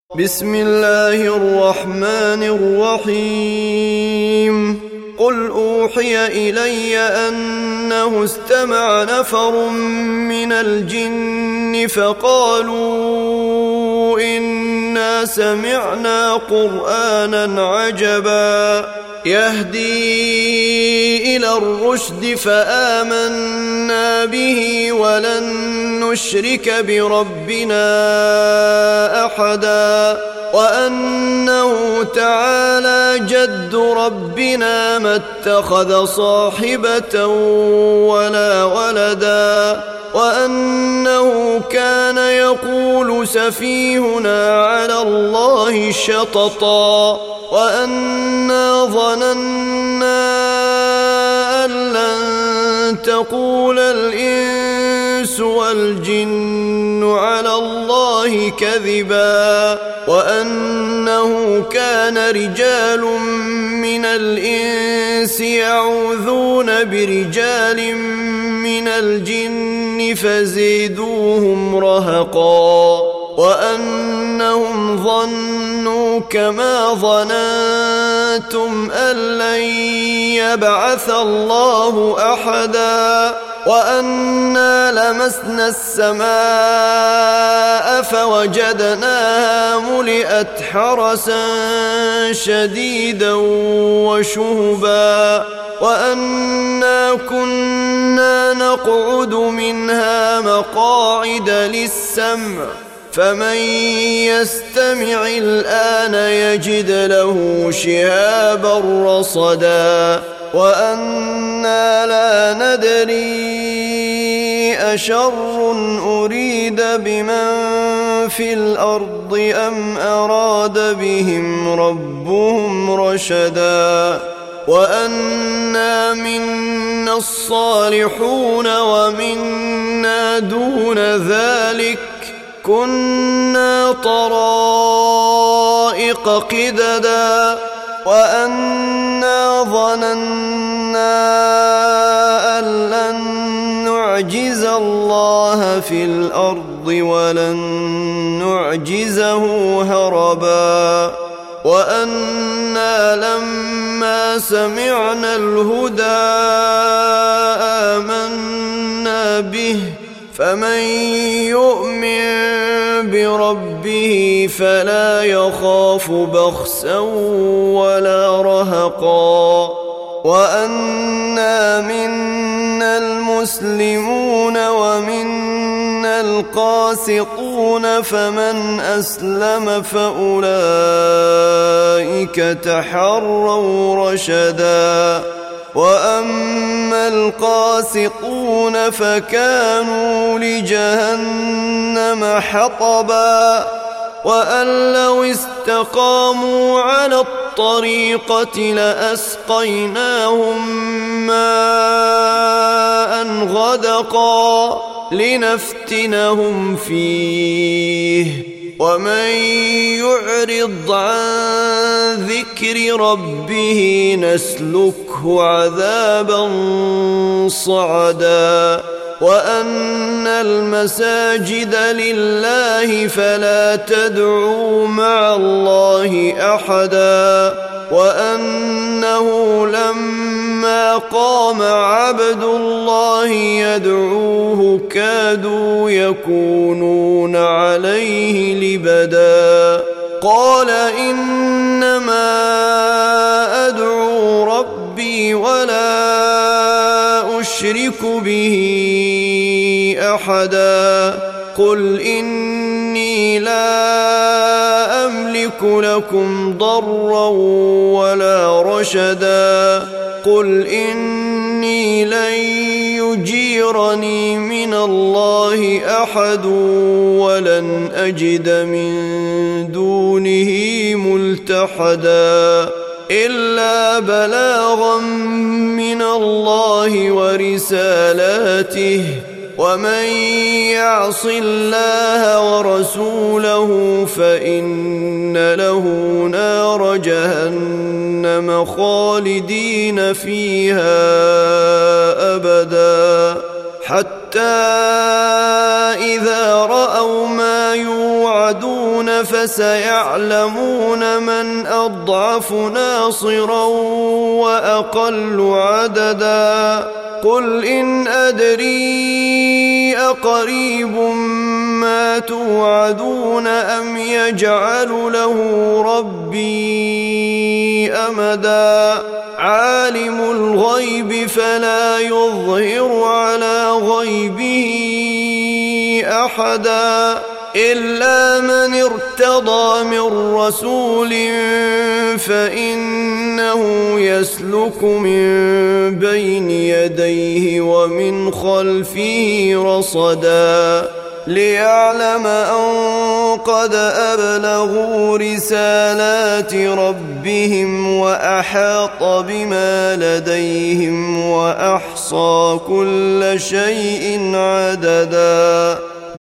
بسم الله الرحمن الرحيم قل أوحي إلي أنه استمع نفر من الجن فقالوا إنا سمعنا قرآنا عجبا يهدي إلى الرشد فآمنا به ولن نشرك بربنا أحدا وأنه تعالى جد ربنا ما اتخذ صاحبة ولا ولدا وأنه كان يقول سفيهنا على الله شططا وأنا ظننا أن لن تقول الإنس والجن على الله كذبا وأنه كان رجال من الإنس يعوذون برجال من الجن فزيدوهم رهقا وأنهم ظنوا كما ظننتم أن لن يبعث الله أحدا وأنا لمسنا السماء فوجدناها ملئت حرسا شديدا وشهبا وأنا كنا نقعد منها مقاعد للسمع فمن يستمع الآن يجد له شهابا رصدا وأنا لا ندري أشر أريد بمن في الأرض أم أراد بهم ربهم رشدا وأنا منا الصالحون ومنا دون ذلك كنا طرائق قددا وأنا ظننا أن لن نعجز الله في الأرض ولن نعجزه هربا وأنا لما سمعنا الهدى آمنا به فمن يؤمن بربه فلا يخاف بخسا ولا رهقا وأنا منا المسلمون ومنا القاسطون فمن أسلم فأولئك تحروا رشدا وأما القاسطون فكانوا لجهنم حطبا وأن لو استقاموا على الطريقة لأسقيناهم ماء غدقا لنفتنهم فيه ومن يعرض عن ذكر ربه نسلكه عذابا صعدا وأن المساجد لله فلا تدعوا مع الله أحدا وأنه لما قام عبد الله يدعوه كادوا يكونون عليه لبدا قال إنما أدعو ربي ولا أشرك به أحدا قل إني لا أملك لكم ضرا ولا رشدا قل إني لن يجيرني من الله أحد ولن أجد من دونه ملتحدا إلا بلاغا من الله ورسالاته ومن يعص الله ورسوله فإن له نار جهنم خالدين فيها أبدا حتى إذا رأوا ما يوعدون فسيعلمون من أضعف ناصرا وأقل عددا قل إن أدري أقريب ما توعدون أم يجعل له ربي أمدا عالم الغيب فلا يظهر على غيبه أحدا إلا من ارتضى من رسول فإنه يسلك من بين يديه ومن خلفه رصدا ليعلم أن قد أبلغوا رسالات ربهم وأحاط بما لديهم وأحصى كل شيء عددا